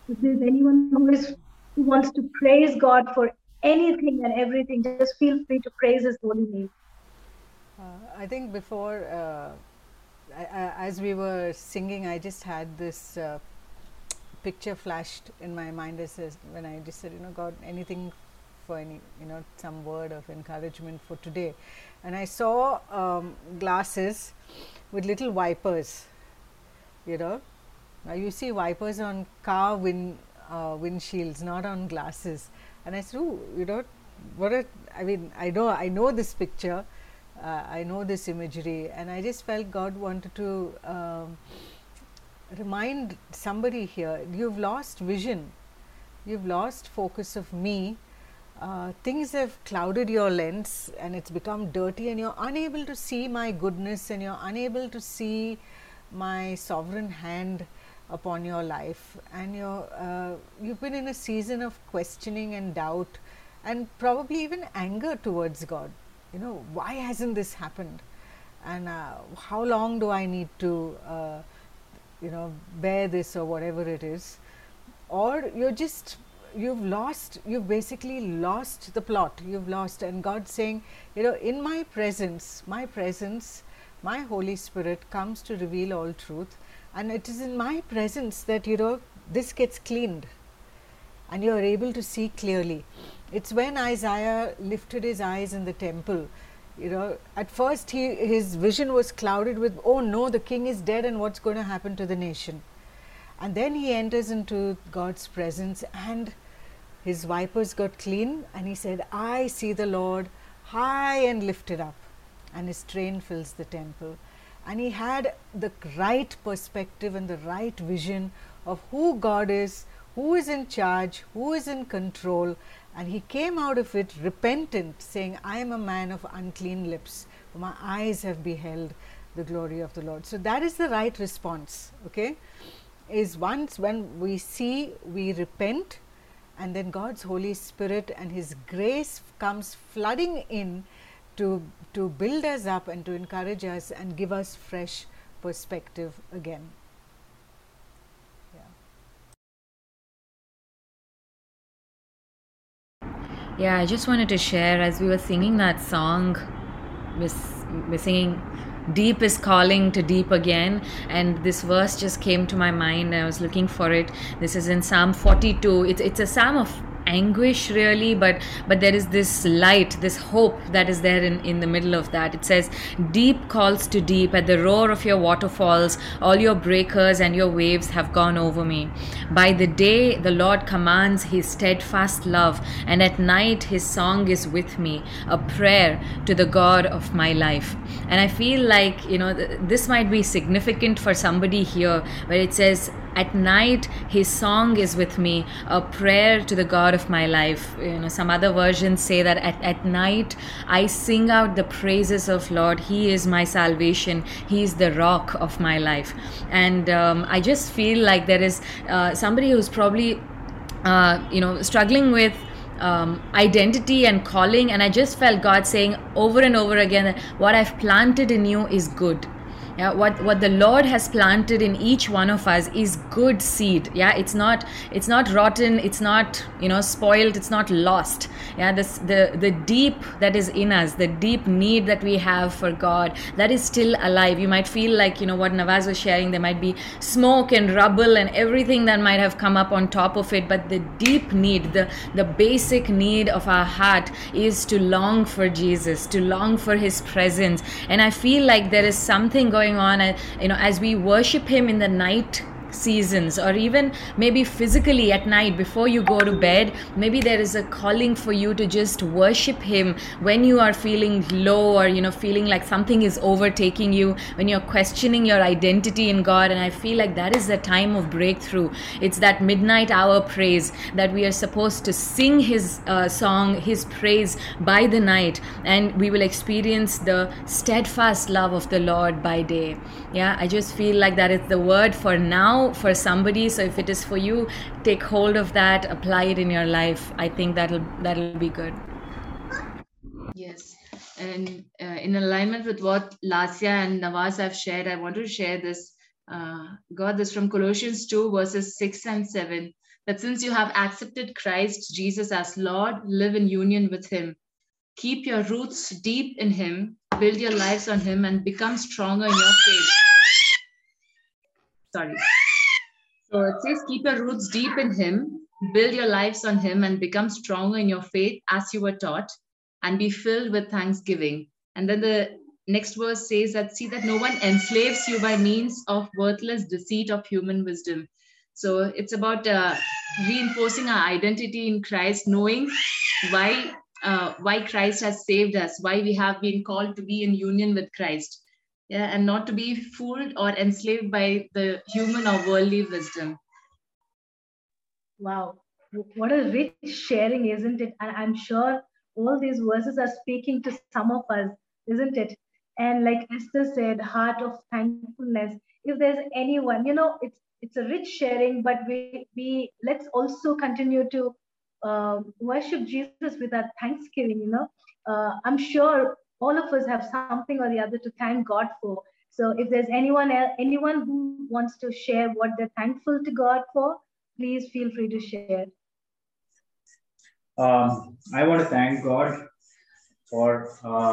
If there's anyone who wants to praise God for anything and everything, just feel free to praise His holy name. I think before, as we were singing, I just had this picture flashed in my mind as when I just said, God, anything for any, some word of encouragement for today. And I saw glasses with little wipers, you know. Now you see wipers on car windshields, not on glasses. And I said, "Ooh, what a, I mean, I know this picture, I know this imagery," and I just felt God wanted to remind somebody here, you've lost vision, you've lost focus of me. Things have clouded your lens and it's become dirty, and you're unable to see my goodness, and you're unable to see my sovereign hand upon your life, and you've been in a season of questioning and doubt and probably even anger towards God. Why hasn't this happened, and how long do I need to bear this, or whatever it is. Or you've basically lost the plot, you've lost. And God saying, in my presence, my Holy Spirit comes to reveal all truth, and it is in my presence that this gets cleaned and you are able to see clearly. It's when Isaiah lifted his eyes in the temple, at first his vision was clouded with, oh no, the king is dead and what's going to happen to the nation. And then he enters into God's presence and his vipers got clean, and he said, I see the Lord high and lifted up, and his train fills the temple. And he had the right perspective and the right vision of who God is, who is in charge, who is in control. And he came out of it repentant, saying, I am a man of unclean lips, for my eyes have beheld the glory of the Lord. So that is the right response, okay? Is once when we see, we repent, and then God's Holy Spirit and His grace comes flooding in to build us up and to encourage us and give us fresh perspective again. Yeah, I just wanted to share, as we were singing that song, we're singing deep is calling to deep again, and this verse just came to my mind. I was looking for it. This is in Psalm 42. It's a psalm of anguish, really, but there is this light, this hope that is there in the middle of that. It says, deep calls to deep at the roar of your waterfalls, all your breakers and your waves have gone over me. By the day the Lord commands His steadfast love, and at night His song is with me, a prayer to the God of my life. And I feel like this might be significant for somebody here, where it says, at night His song is with me, a prayer to the God of my life. Some other versions say that at night I sing out the praises of Lord. He is my salvation, He is the rock of my life. And I just feel like there is somebody who's probably struggling with identity and calling, and I just felt God saying over and over again that what I've planted in you is good. Yeah, what the Lord has planted in each one of us is good seed. Yeah, it's not rotten, it's not spoiled, it's not lost. Yeah, the deep that is in us, the deep need that we have for God, that is still alive. You might feel like what Nawaz was sharing, there might be smoke and rubble and everything that might have come up on top of it, but the deep need, the basic need of our heart is to long for Jesus, to long for His presence. And I feel like there is something going on, as we worship Him in the night seasons, or even maybe physically at night before you go to bed. Maybe there is a calling for you to just worship Him when you are feeling low, or feeling like something is overtaking you, when you're questioning your identity in God. And I feel like that is the time of breakthrough. It's that midnight hour praise that we are supposed to sing His song, His praise by the night, and we will experience the steadfast love of the Lord by day. Yeah, I just feel like that is the word for now for somebody. So if it is for you, take hold of that, apply it in your life. I think that'll be good. Yes, and in alignment with what Lasya and Nawaz have shared, I want to share this. Got this from Colossians 2 verses 6 and 7. that since you have accepted Christ Jesus as Lord, live in union with Him. Keep your roots deep in Him, build your lives on Him, and become stronger in your faith. Sorry. So it says, keep your roots deep in Him, build your lives on Him, and become stronger in your faith as you were taught, and be filled with thanksgiving. And then the next verse says that, see that no one enslaves you by means of worthless deceit of human wisdom. So it's about reinforcing our identity in Christ, knowing why Christ has saved us, why we have been called to be in union with Christ. Yeah, and not to be fooled or enslaved by the human or worldly wisdom. Wow, what a rich sharing, isn't it? And I'm sure all these verses are speaking to some of us, isn't it? And like Esther said, heart of thankfulness. If there's anyone, it's a rich sharing, but we let's also continue to worship Jesus with our thanksgiving. I'm sure all of us have something or the other to thank God for. So if there's anyone who wants to share what they're thankful to God for, please feel free to share. I want to thank God for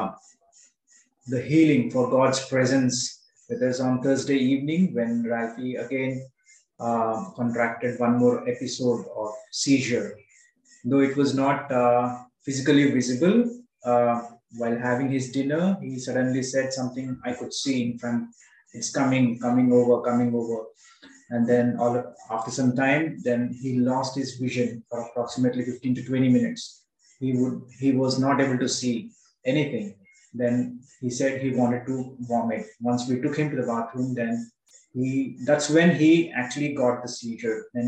the healing, for God's presence with us on Thursday evening when Ralphie again contracted one more episode of seizure. Though it was not physically visible, while having his dinner, he suddenly said something I could see in front. It's coming over. And then after some time, then he lost his vision for approximately 15 to 20 minutes. He was not able to see anything. Then he said he wanted to vomit. Once we took him to the bathroom, then that's when he actually got the seizure. Then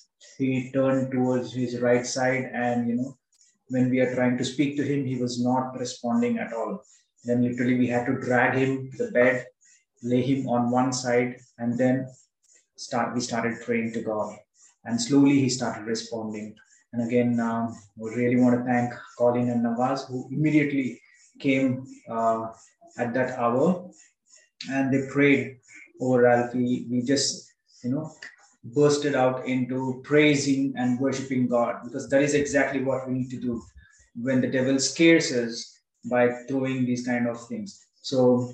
he turned towards his right side, and when we are trying to speak to him, he was not responding at all. Then literally we had to drag him to the bed, lay him on one side, and then we started praying to God, and slowly he started responding. And again, we really want to thank Colin and Nawaz, who immediately came at that hour, and they prayed over Ralphie. We just, bursted out into praising and worshiping God, because that is exactly what we need to do when the devil scares us by throwing these kind of things. So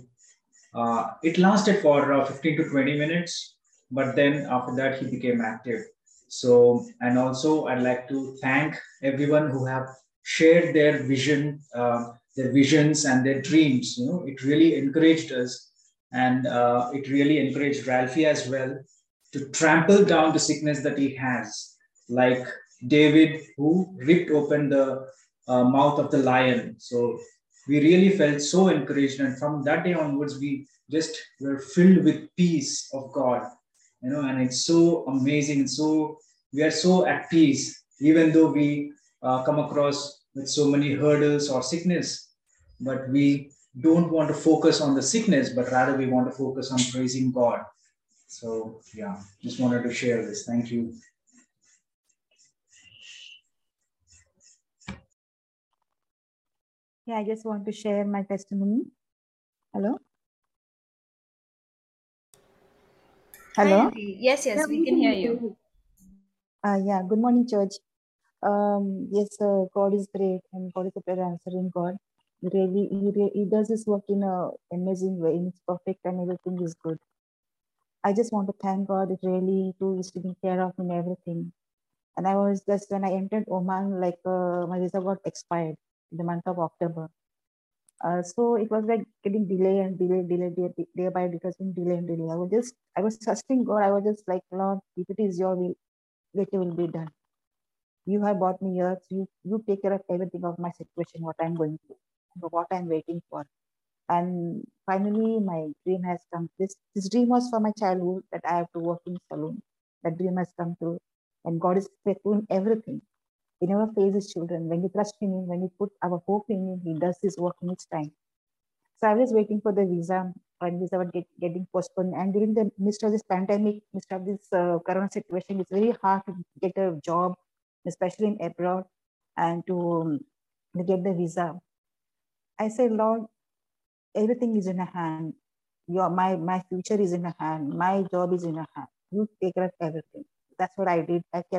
it lasted for 15 to 20 minutes, but then after that he became active. So, and also I'd like to thank everyone who have shared their visions and their dreams. It really encouraged us, and it really encouraged Ralphie as well to trample down the sickness that he has, like David, who ripped open the mouth of the lion. So we really felt so encouraged, and from that day onwards, we just were filled with peace of God, and it's so amazing. So we are so at peace, even though we come across with so many hurdles or sickness, but we don't want to focus on the sickness, but rather we want to focus on praising God. So yeah, just wanted to share this. Thank you. Yeah, I just want to share my testimony. Hello? Hello? Yes, we can hear you. Yeah, good morning, church. Yes, God is great, and God is a prayer answering God. He does his work in an amazing way, and it's perfect, and everything is good. I just want to thank God. It really too is taking care of me and everything. And I was just, when I entered Oman, like my visa got expired in the month of October. So it was like getting delay day by day, because in delay. I was trusting God. I was just like, Lord, if it is your will, let your will be done. You have brought me here. So you take care of everything of my situation, what I'm going through, what I'm waiting for. And finally, my dream has come. This dream was from my childhood, that I have to work in saloon. That dream has come true. And God is faithful in everything. He never fails his children. When we trust in him, when we put our hope in him, he does his work in its time. So I was waiting for the visa, and visa was getting postponed. And during the midst of this pandemic, midst of this corona situation, it's very hard to get a job, especially in abroad, and to get the visa. I said, Lord, everything is in your hand. My future is in your hand. My job is in your hand. You take care of everything. That's what I did. I kept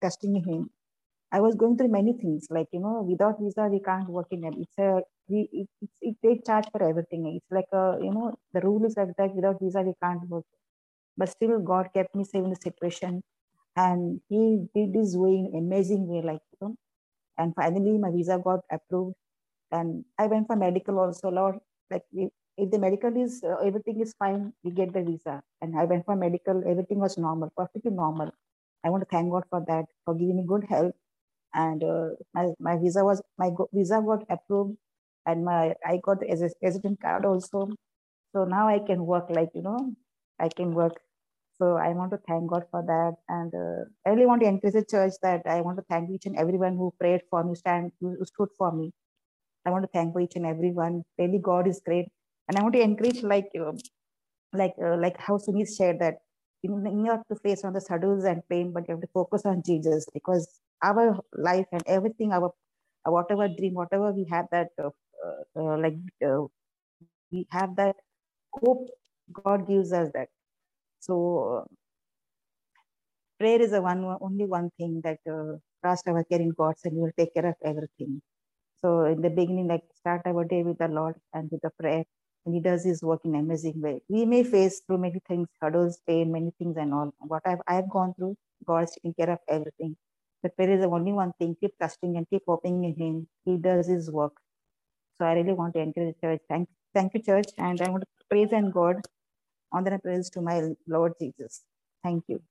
trusting in Him. I was going through many things, like, without visa, we can't work in it. It takes charge for everything. It's like, the rule is like that, without visa, we can't work. But still, God kept me safe in the situation. And He did His way in amazing way, like, and finally my visa got approved. And I went for medical also, Lord, like, if the medical is, everything is fine, we get the visa. And I went for medical, everything was normal, perfectly normal. I want to thank God for that, for giving me good health. And my visa got approved, and I got the resident card also. So now I can work, like, I can work. So I want to thank God for that. And I really want to encourage the church that I want to thank each and everyone who prayed for me, who stood for me. I want to thank for each and everyone. Really, God is great. And I want to encourage, like how Sunit shared, that you have to face on the hurdles and pain, but you have to focus on Jesus, because our life and everything, our whatever dream, whatever we have, that we have that hope. God gives us that. So prayer is only one thing, that trust our care in God, and He will take care of everything. So in the beginning, like, start our day with the Lord and with the prayer, and He does His work in an amazing way. We may face through many things, hurdles, pain, many things and all. What I've gone through, God is taking care of everything. But prayer is the only one thing. Keep trusting and keep hoping in Him. He does His work. So I really want to encourage the church. Thank you, church. And I want to praise and God, honor and praise to my Lord Jesus. Thank you.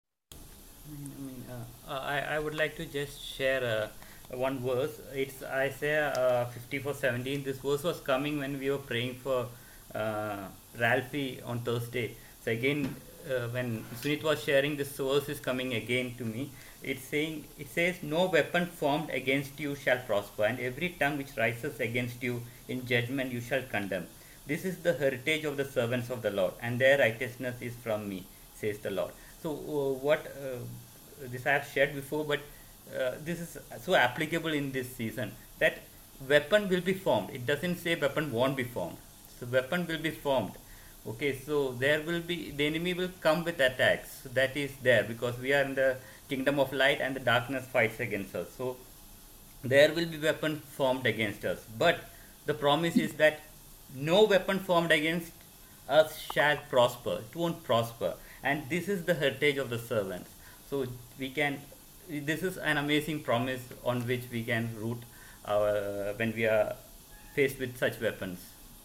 I would like to just share one verse. It's Isaiah 54:17. This verse was coming when we were praying for Ralphie on Thursday. So again, when Sunit was sharing, this verse is coming again to me. It says, "No weapon formed against you shall prosper, and every tongue which rises against you in judgment you shall condemn. This is the heritage of the servants of the Lord, and their righteousness is from me, says the Lord." So this I have shared before, but this is so applicable in this season, that weapon will be formed. It doesn't say weapon won't be formed. So weapon will be formed. Okay, so there will be, the enemy will come with attacks. So that is there, because we are in the kingdom of light and the darkness fights against us. So there will be weapon formed against us. But the promise is that no weapon formed against us shall prosper. It won't prosper. And this is the heritage of the servants. So this is an amazing promise on which we can root when we are faced with such weapons.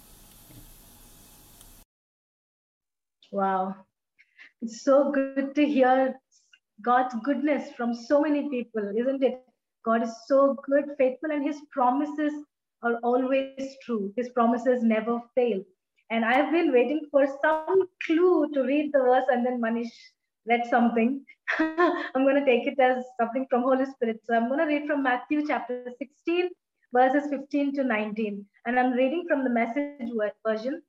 Wow. It's so good to hear God's goodness from so many people, isn't it? God is so good, faithful, and His promises are always true. His promises never fail. And I've been waiting for some clue to read the verse, and then Manish read something. I'm going to take it as something from Holy Spirit. So I'm going to read from Matthew chapter 16, verses 15 to 19. And I'm reading from the Message version.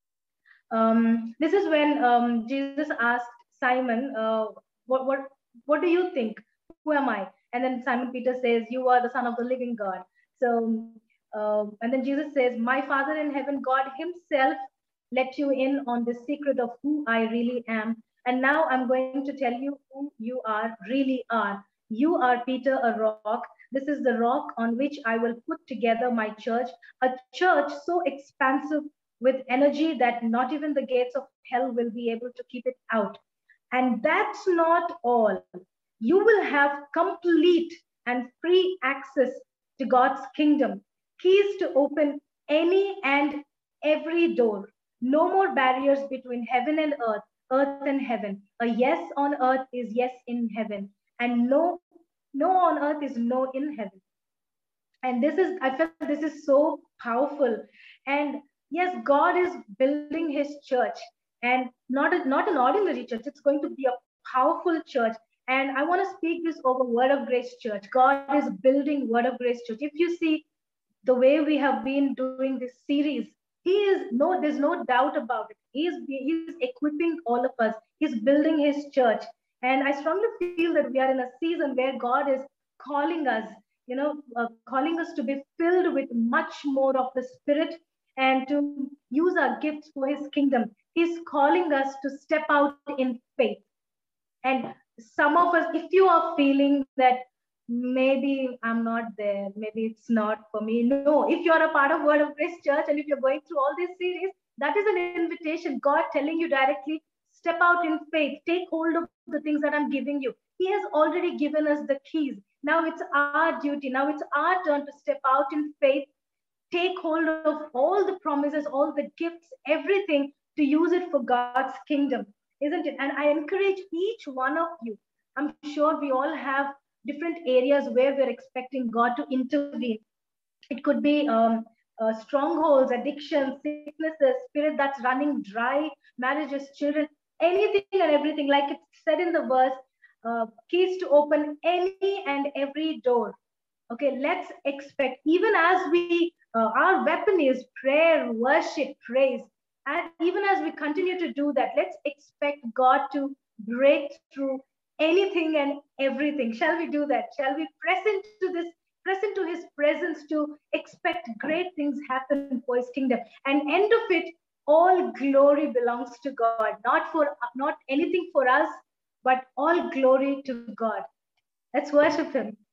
This is when Jesus asked Simon, what do you think? Who am I? And then Simon Peter says, "You are the Son of the living God." So, and then Jesus says, "My Father in heaven, God Himself, let you in on the secret of who I really am. And now I'm going to tell you who you really are. You are Peter, a rock. This is the rock on which I will put together my church, a church so expansive with energy that not even the gates of hell will be able to keep it out. And that's not all. You will have complete and free access to God's kingdom, keys to open any and every door. No more barriers between heaven and earth and heaven. A yes on earth is yes in heaven, and no on earth is no in heaven." And I felt this is so powerful. And yes, God is building His church, and not an ordinary church. It's going to be a powerful church. And I want to speak this over Word of Grace Church. God is building Word of Grace Church. If you see the way we have been doing this series, there's no doubt about it. He's equipping all of us. He's building His church. And I strongly feel that we are in a season where God is calling us, calling us to be filled with much more of the Spirit and to use our gifts for His kingdom. He's calling us to step out in faith. And some of us, if you are feeling that maybe I'm not there, maybe it's not for me. No, if you're a part of Word of Grace Church and if you're going through all these series, that is an invitation. God telling you directly, step out in faith, take hold of the things that I'm giving you. He has already given us the keys. Now it's our duty. Now it's our turn to step out in faith, take hold of all the promises, all the gifts, everything to use it for God's kingdom, isn't it? And I encourage each one of you. I'm sure we all have different areas where we're expecting God to intervene. It could be strongholds, addictions, sicknesses, spirit that's running dry, marriages, children, anything and everything. Like it's said in the verse, keys to open any and every door. Okay, let's expect, even as we, our weapon is prayer, worship, praise. And even as we continue to do that, let's expect God to break through anything and everything. Shall we do that? Shall we press into his presence to expect great things happen for his kingdom? And end of it, all glory belongs to God, not anything for us, but all glory to God. Let's worship him.